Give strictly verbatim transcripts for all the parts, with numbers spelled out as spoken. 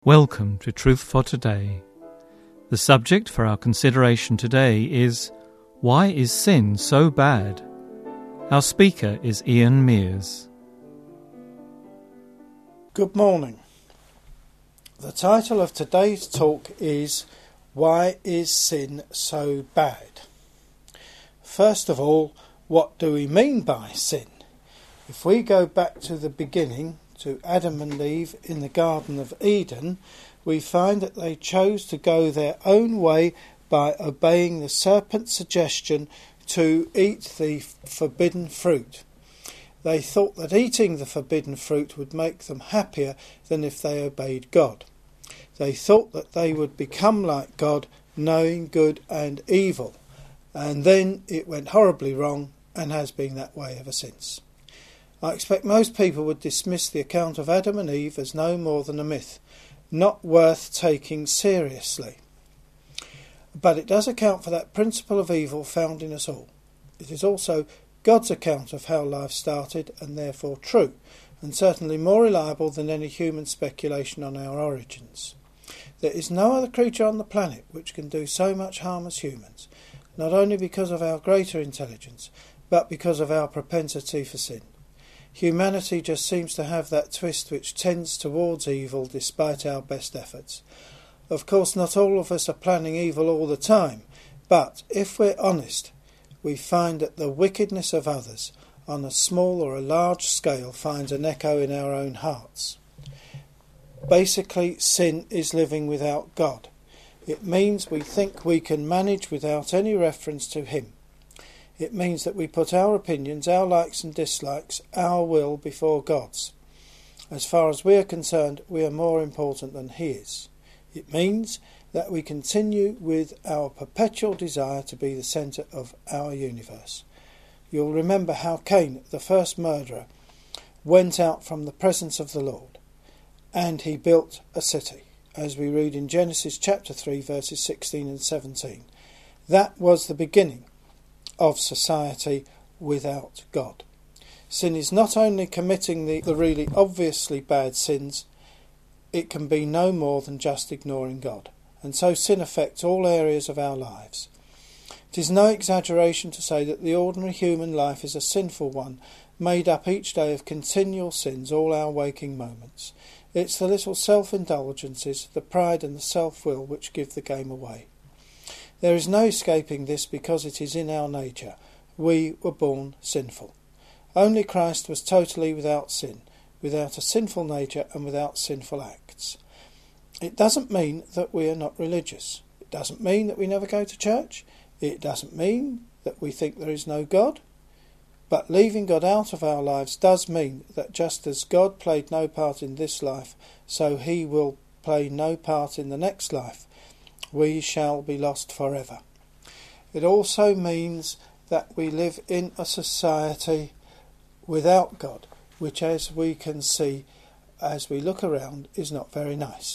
Welcome to Truth for Today. The subject for our consideration today is, Why is sin so bad? Our speaker is Ian Mears. Good morning. The title of today's talk is, Why is sin so bad? First of all, what do we mean by sin? If we go back to the beginning, to Adam and Eve in the Garden of Eden, we find that they chose to go their own way by obeying the serpent's suggestion to eat the forbidden fruit. They thought that eating the forbidden fruit would make them happier than if they obeyed God. They thought that they would become like God, knowing good and evil. And then it went horribly wrong and has been that way ever since. I expect most people would dismiss the account of Adam and Eve as no more than a myth, not worth taking seriously. But it does account for that principle of evil found in us all. It is also God's account of how life started, and therefore true, and certainly more reliable than any human speculation on our origins. There is no other creature on the planet which can do so much harm as humans, not only because of our greater intelligence, but because of our propensity for sin. Humanity just seems to have that twist which tends towards evil despite our best efforts. Of course, not all of us are planning evil all the time, but if we're honest, we find that the wickedness of others, on a small or a large scale, finds an echo in our own hearts. Basically, sin is living without God. It means we think we can manage without any reference to Him. It means that we put our opinions, our likes and dislikes, our will before God's. As far as we are concerned, we are more important than He is. It means that we continue with our perpetual desire to be the centre of our universe. You'll remember how Cain, the first murderer, went out from the presence of the Lord, and he built a city, as we read in Genesis chapter three, verses sixteen and seventeen. That was the beginning of society without God. Sin is not only committing the, the really obviously bad sins, it can be no more than just ignoring God. And so sin affects all areas of our lives. It is no exaggeration to say that the ordinary human life is a sinful one, made up each day of continual sins, all our waking moments. It's the little self-indulgences, the pride and the self-will which give the game away. There is no escaping this because it is in our nature. We were born sinful. Only Christ was totally without sin, without a sinful nature and without sinful acts. It doesn't mean that we are not religious. It doesn't mean that we never go to church. It doesn't mean that we think there is no God. But leaving God out of our lives does mean that just as God played no part in this life, so He will play no part in the next life. We shall be lost forever. It also means that we live in a society without God, which, as we can see as we look around, is not very nice.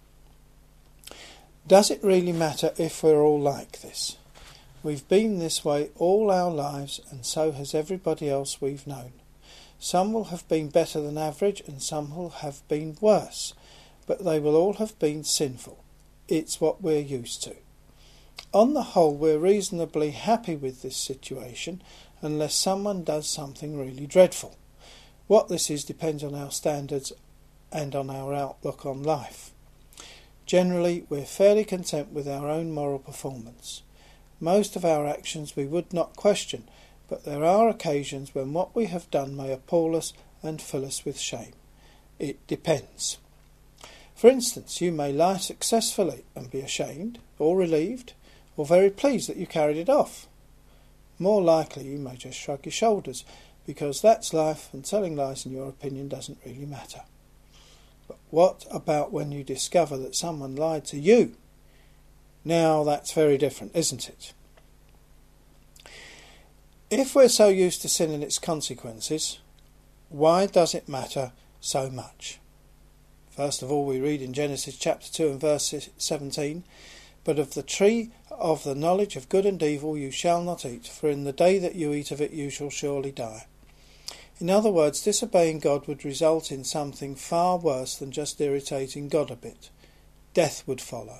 Does it really matter if we're all like this? We've been this way all our lives, and so has everybody else we've known. Some will have been better than average, and some will have been worse, but they will all have been sinful. It's what we're used to. On the whole, we're reasonably happy with this situation, unless someone does something really dreadful. What this is depends on our standards and on our outlook on life. Generally, we're fairly content with our own moral performance. Most of our actions we would not question, but there are occasions when what we have done may appall us and fill us with shame. It depends. For instance, you may lie successfully and be ashamed, or relieved, or very pleased that you carried it off. More likely you may just shrug your shoulders, because that's life, and telling lies in your opinion doesn't really matter. But what about when you discover that someone lied to you? Now that's very different, isn't it? If we're so used to sin and its consequences, why does it matter so much? First of all, we read in Genesis chapter two and verse seventeen, But of the tree of the knowledge of good and evil you shall not eat, for in the day that you eat of it you shall surely die. In other words, disobeying God would result in something far worse than just irritating God a bit. Death would follow.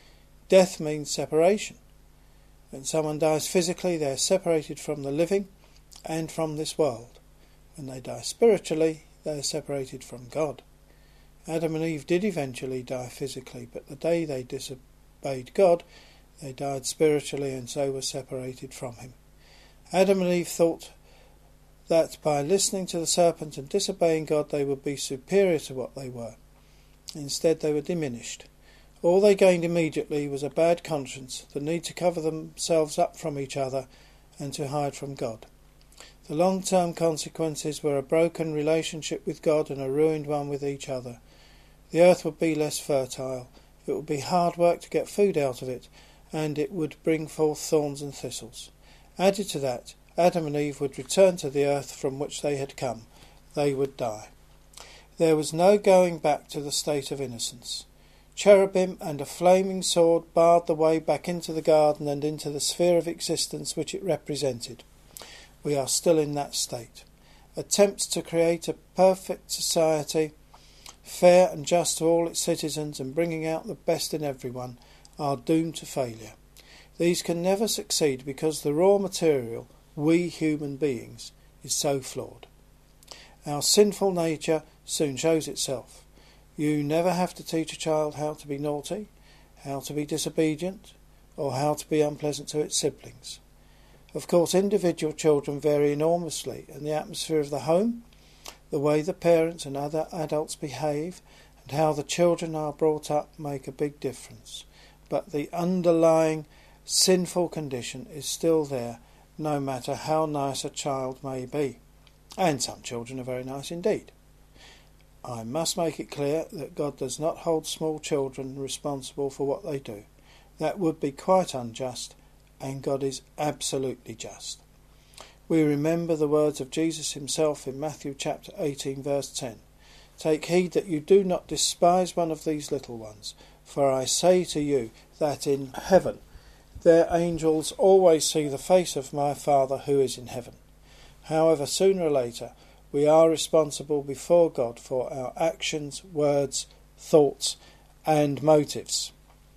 Death means separation. When someone dies physically, they are separated from the living and from this world. When they die spiritually, they are separated from God. Adam and Eve did eventually die physically, but the day they disobeyed God, they died spiritually and so were separated from him. Adam and Eve thought that by listening to the serpent and disobeying God they would be superior to what they were. Instead they were diminished. All they gained immediately was a bad conscience, the need to cover themselves up from each other and to hide from God. The long-term consequences were a broken relationship with God and a ruined one with each other. The earth would be less fertile, it would be hard work to get food out of it, and it would bring forth thorns and thistles. Added to that, Adam and Eve would return to the earth from which they had come. They would die. There was no going back to the state of innocence. Cherubim and a flaming sword barred the way back into the garden and into the sphere of existence which it represented. We are still in that state. Attempts to create a perfect society, fair and just to all its citizens and bringing out the best in everyone, are doomed to failure. These can never succeed because the raw material, we human beings, is so flawed. Our sinful nature soon shows itself. You never have to teach a child how to be naughty, how to be disobedient, or how to be unpleasant to its siblings. Of course, individual children vary enormously, and the atmosphere of the home, the way the parents and other adults behave, and how the children are brought up make a big difference. But the underlying sinful condition is still there, no matter how nice a child may be. And some children are very nice indeed. I must make it clear that God does not hold small children responsible for what they do. That would be quite unjust, and God is absolutely just. We remember the words of Jesus himself in Matthew chapter eighteen verse ten. Take heed that you do not despise one of these little ones, for I say to you that in heaven their angels always see the face of my Father who is in heaven. However, sooner or later we are responsible before God for our actions, words, thoughts and motives.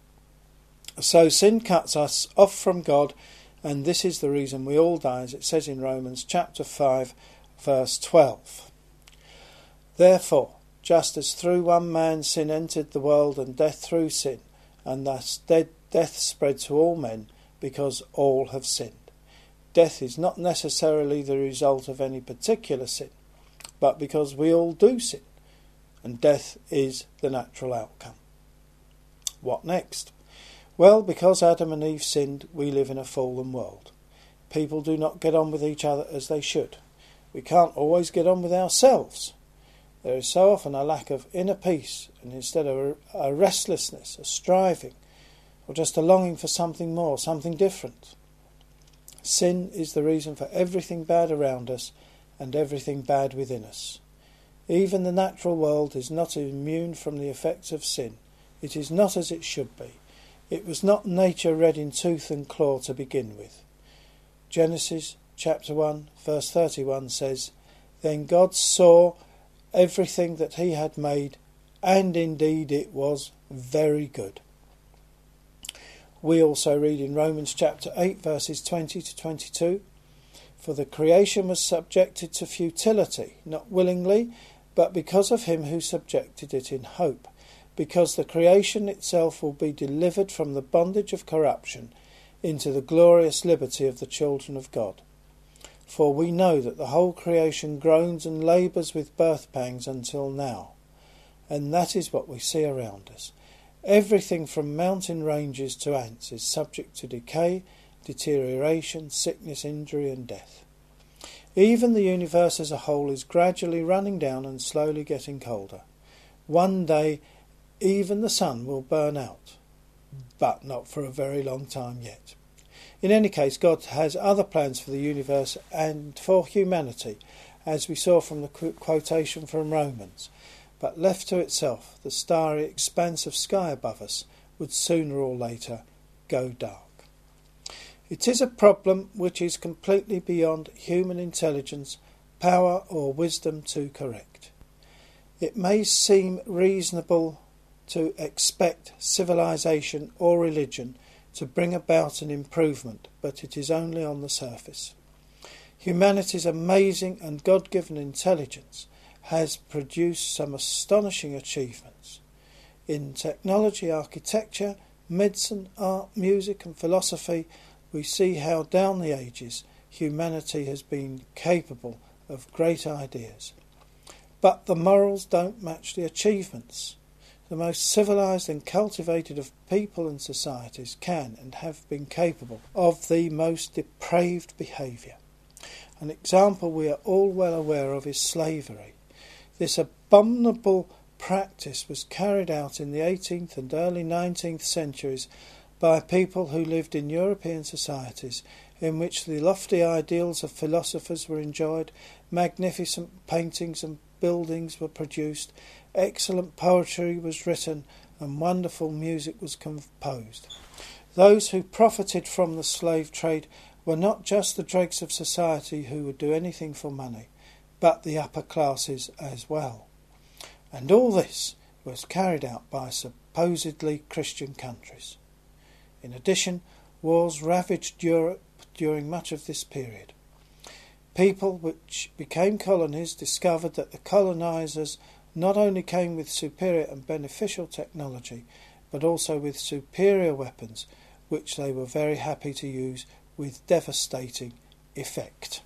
So sin cuts us off from God, and this is the reason we all die, as it says in Romans chapter five verse twelve. Therefore, just as through one man sin entered the world, and death through sin, and thus death spread to all men, because all have sinned. Death is not necessarily the result of any particular sin, but because we all do sin, and death is the natural outcome. What next? Well, because Adam and Eve sinned, we live in a fallen world. People do not get on with each other as they should. We can't always get on with ourselves. There is so often a lack of inner peace, and instead of a restlessness, a striving, or just a longing for something more, something different. Sin is the reason for everything bad around us and everything bad within us. Even the natural world is not immune from the effects of sin. It is not as it should be. It was not nature red in tooth and claw to begin with. Genesis chapter one verse thirty-one says, Then God saw everything that he had made, and indeed it was very good. We also read in Romans chapter eight verses twenty to twenty-two, For the creation was subjected to futility, not willingly, but because of him who subjected it in hope, because the creation itself will be delivered from the bondage of corruption into the glorious liberty of the children of God. For we know that the whole creation groans and labours with birth pangs until now. And that is what we see around us. Everything from mountain ranges to ants is subject to decay, deterioration, sickness, injury and death. Even the universe as a whole is gradually running down and slowly getting colder. One day even the sun will burn out, but not for a very long time yet. In any case, God has other plans for the universe and for humanity, as we saw from the quotation from Romans. But left to itself, the starry expanse of sky above us would sooner or later go dark. It is a problem which is completely beyond human intelligence, power or wisdom to correct. It may seem reasonable to expect civilization or religion to bring about an improvement, but it is only on the surface. Humanity's amazing and God-given intelligence has produced some astonishing achievements. In technology, architecture, medicine, art, music and philosophy, we see how down the ages humanity has been capable of great ideas. But the morals don't match the achievements. The most civilised and cultivated of people and societies can and have been capable of the most depraved behaviour. An example we are all well aware of is slavery. This abominable practice was carried out in the eighteenth and early nineteenth centuries by people who lived in European societies in which the lofty ideals of philosophers were enjoyed, magnificent paintings and buildings were produced, excellent poetry was written, and wonderful music was composed. Those who profited from the slave trade were not just the dregs of society who would do anything for money, but the upper classes as well. And all this was carried out by supposedly Christian countries. In addition, wars ravaged Europe during much of this period. People which became colonies discovered that the colonisers not only came with superior and beneficial technology, but also with superior weapons, which they were very happy to use with devastating effect.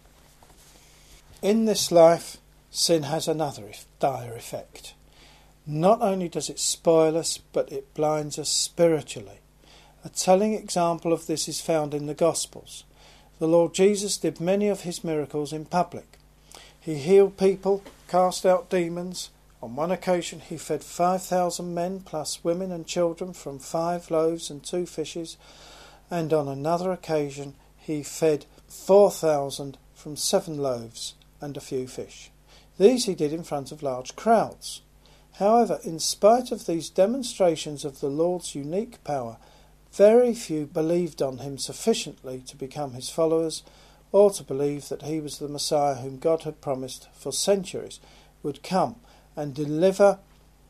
In this life, sin has another dire effect. Not only does it spoil us, but it blinds us spiritually. A telling example of this is found in the Gospels. The Lord Jesus did many of his miracles in public. He healed people, cast out demons. On one occasion he fed five thousand men plus women and children from five loaves and two fishes, and on another occasion he fed four thousand from seven loaves and a few fish. These he did in front of large crowds. However, in spite of these demonstrations of the Lord's unique power, very few believed on him sufficiently to become his followers, or to believe that he was the Messiah whom God had promised for centuries would come and deliver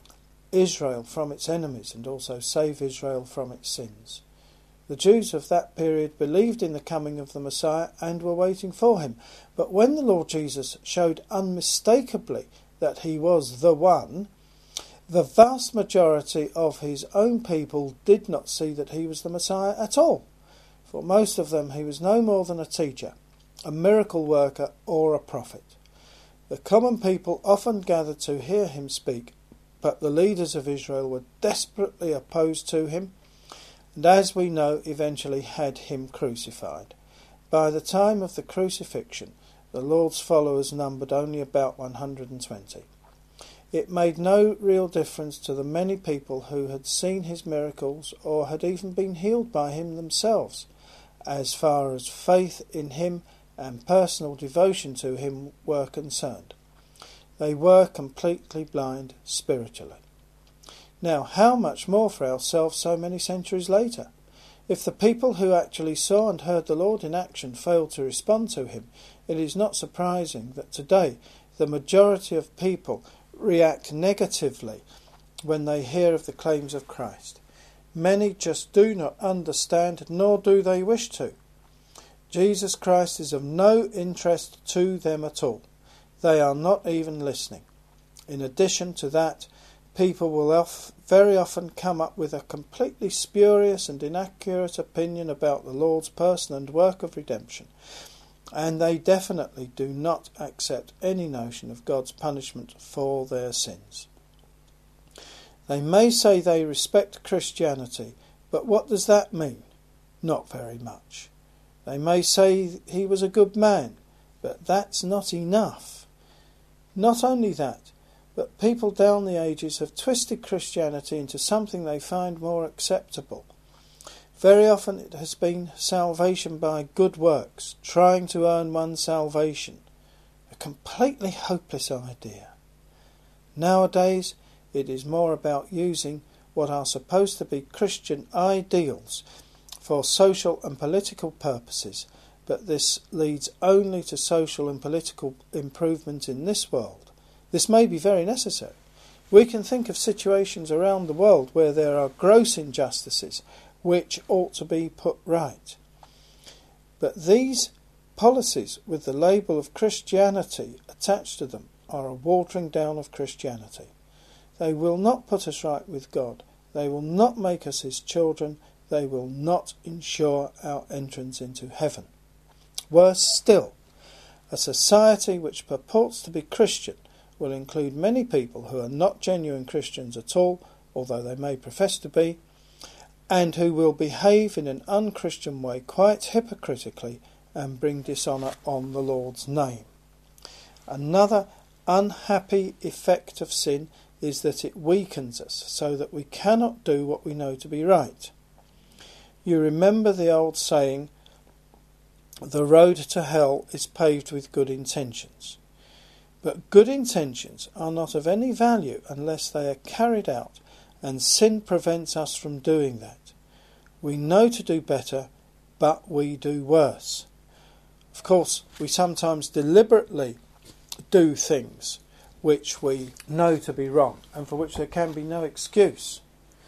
Israel from its enemies and also save Israel from its sins. The Jews of that period believed in the coming of the Messiah and were waiting for him. But when the Lord Jesus showed unmistakably that he was the one, the vast majority of his own people did not see that he was the Messiah at all. For most of them he was no more than a teacher, a miracle worker or a prophet. The common people often gathered to hear him speak, but the leaders of Israel were desperately opposed to him, and as we know, eventually had him crucified. By the time of the crucifixion, the Lord's followers numbered only about one hundred twenty. It made no real difference to the many people who had seen his miracles or had even been healed by him themselves, as far as faith in him and personal devotion to him were concerned. They were completely blind spiritually. Now, how much more for ourselves so many centuries later? If the people who actually saw and heard the Lord in action failed to respond to him, it is not surprising that today the majority of people react negatively when they hear of the claims of Christ. Many just do not understand, nor do they wish to. Jesus Christ is of no interest to them at all. They are not even listening. In addition to that, people will off, very often come up with a completely spurious and inaccurate opinion about the Lord's person and work of redemption, and they definitely do not accept any notion of God's punishment for their sins. They may say they respect Christianity, but what does that mean? Not very much. They may say he was a good man, but that's not enough. Not only that, but people down the ages have twisted Christianity into something they find more acceptable. Very often it has been salvation by good works, trying to earn one's salvation. A completely hopeless idea. Nowadays it is more about using what are supposed to be Christian ideals for social and political purposes, but this leads only to social and political improvement in this world. This may be very necessary. We can think of situations around the world where there are gross injustices which ought to be put right. But these policies with the label of Christianity attached to them are a watering down of Christianity. They will not put us right with God. They will not make us his children. They will not ensure our entrance into heaven. Worse still, a society which purports to be Christian will include many people who are not genuine Christians at all, although they may profess to be, and who will behave in an unchristian way quite hypocritically and bring dishonour on the Lord's name. Another unhappy effect of sin is that it weakens us so that we cannot do what we know to be right. You remember the old saying, the road to hell is paved with good intentions. But good intentions are not of any value unless they are carried out, and sin prevents us from doing that. We know to do better, but we do worse. Of course, we sometimes deliberately do things which we know to be wrong, and for which there can be no excuse.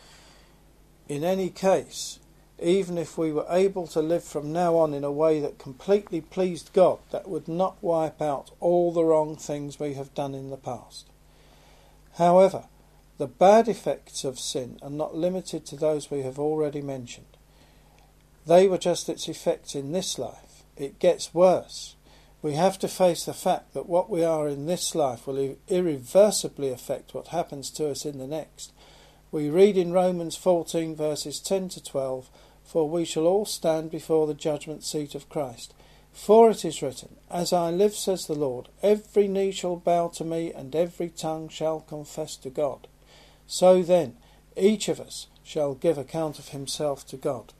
In any case, even if we were able to live from now on in a way that completely pleased God, that would not wipe out all the wrong things we have done in the past. However, the bad effects of sin are not limited to those we have already mentioned. They were just its effects in this life. It gets worse. We have to face the fact that what we are in this life will irreversibly affect what happens to us in the next. We read in Romans fourteen verses ten to twelve, for we shall all stand before the judgment seat of Christ. For it is written, as I live, says the Lord, every knee shall bow to me, and every tongue shall confess to God. So then, each of us shall give account of himself to God.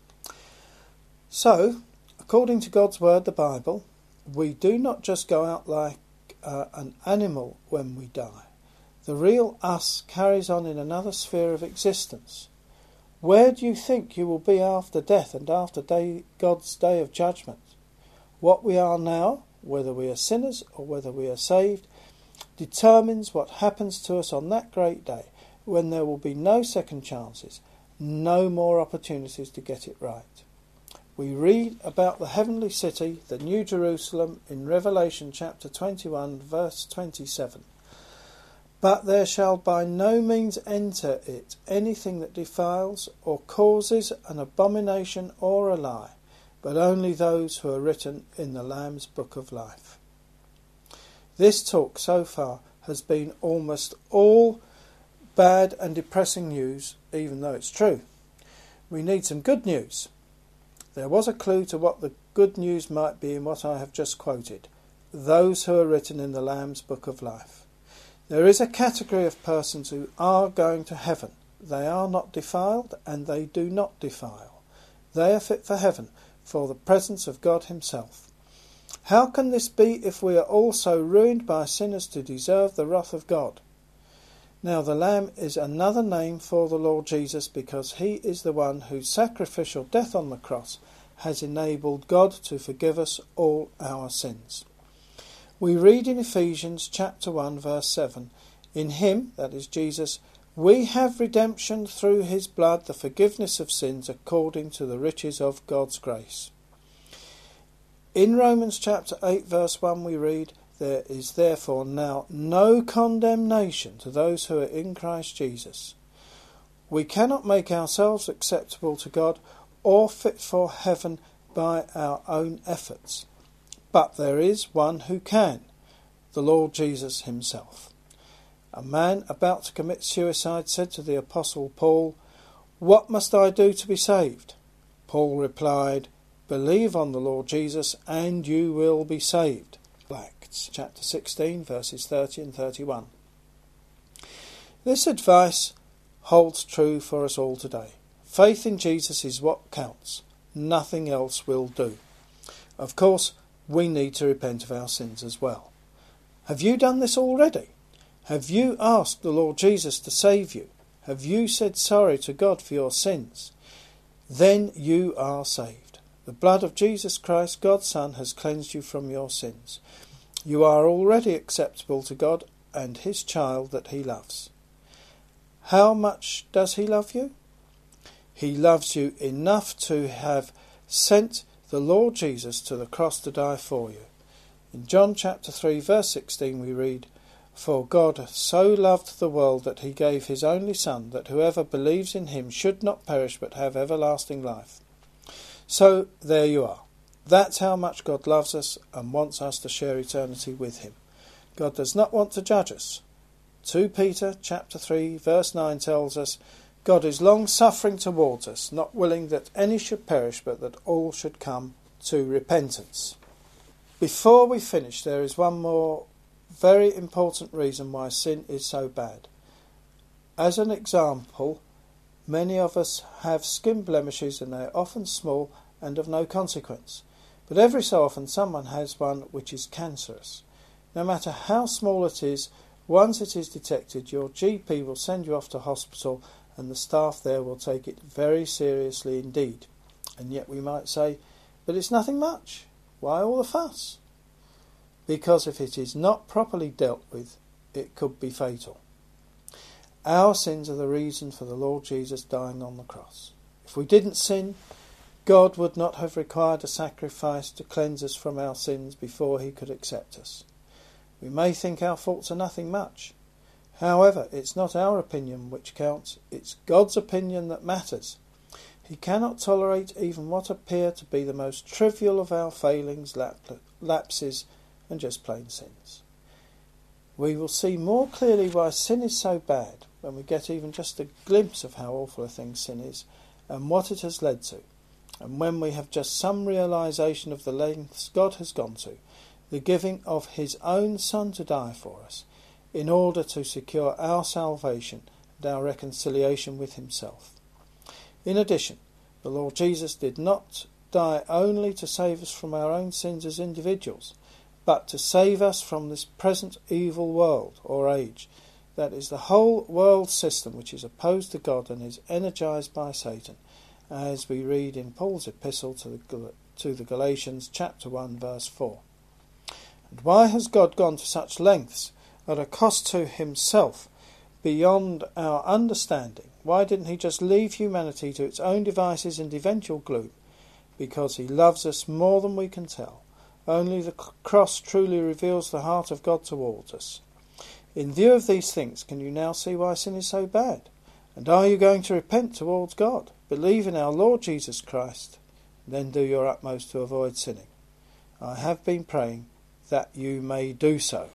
So, according to God's word, the Bible, we do not just go out like uh, an animal when we die. The real us carries on in another sphere of existence. Where do you think you will be after death and after day, God's day of judgment? What we are now, whether we are sinners or whether we are saved, determines what happens to us on that great day, when there will be no second chances, no more opportunities to get it right. We read about the heavenly city, the New Jerusalem, in Revelation chapter twenty-one, verse twenty-seven. But there shall by no means enter it anything that defiles or causes an abomination or a lie, but only those who are written in the Lamb's book of life. This talk so far has been almost all bad and depressing news, even though it's true. We need some good news. There was a clue to what the good news might be in what I have just quoted. Those who are written in the Lamb's book of life. There is a category of persons who are going to heaven. They are not defiled, and they do not defile. They are fit for heaven, for the presence of God himself. How can this be if we are all so ruined by sin as to deserve the wrath of God? Now the Lamb is another name for the Lord Jesus, because he is the one whose sacrificial death on the cross has enabled God to forgive us all our sins. We read in Ephesians chapter one verse seven, in him, that is Jesus, we have redemption through his blood, the forgiveness of sins according to the riches of God's grace. In Romans chapter eight verse one we read, there is therefore now no condemnation to those who are in Christ Jesus. We cannot make ourselves acceptable to God or fit for heaven by our own efforts. But there is one who can, the Lord Jesus himself. A man about to commit suicide said to the Apostle Paul, "What must I do to be saved?" Paul replied, "Believe on the Lord Jesus and you will be saved." Acts chapter sixteen verses thirty and thirty-one. This advice holds true for us all today. Faith in Jesus is what counts. Nothing else will do. Of course, we need to repent of our sins as well. Have you done this already? Have you asked the Lord Jesus to save you? Have you said sorry to God for your sins? Then you are saved. The blood of Jesus Christ, God's Son, has cleansed you from your sins. You are already acceptable to God and his child that he loves. How much does he love you? He loves you enough to have sent the Lord Jesus to the cross to die for you. In John chapter three verse sixteen we read, "For God so loved the world that he gave his only Son, that whoever believes in him should not perish but have everlasting life." So there you are. That's how much God loves us and wants us to share eternity with him. God does not want to judge us. Second Peter chapter three verse nine tells us, God is long-suffering towards us, not willing that any should perish, but that all should come to repentance. Before we finish, there is one more very important reason why sin is so bad. As an example, many of us have skin blemishes and they are often small and of no consequence. But every so often someone has one which is cancerous. No matter how small it is, once it is detected, your G P will send you off to hospital and the staff there will take it very seriously indeed. And yet we might say, but it's nothing much. Why all the fuss? Because if it is not properly dealt with, it could be fatal. Our sins are the reason for the Lord Jesus dying on the cross. If we didn't sin, God would not have required a sacrifice to cleanse us from our sins before he could accept us. We may think our faults are nothing much. However, it's not our opinion which counts, it's God's opinion that matters. He cannot tolerate even what appear to be the most trivial of our failings, lapses, and just plain sins. We will see more clearly why sin is so bad when we get even just a glimpse of how awful a thing sin is and what it has led to, and when we have just some realization of the lengths God has gone to, the giving of his own Son to die for us, in order to secure our salvation and our reconciliation with himself. In addition, the Lord Jesus did not die only to save us from our own sins as individuals, but to save us from this present evil world or age, that is the whole world system which is opposed to God and is energized by Satan, as we read in Paul's epistle to the, to the Galatians chapter one verse four. And why has God gone to such lengths at a cost to himself beyond our understanding? Why didn't he just leave humanity to its own devices and eventual gloom? Because he loves us more than we can tell. Only the cross truly reveals the heart of God towards us. In view of these things, can you now see why sin is so bad? And are you going to repent towards God? Believe in our Lord Jesus Christ, and then do your utmost to avoid sinning. I have been praying that you may do so.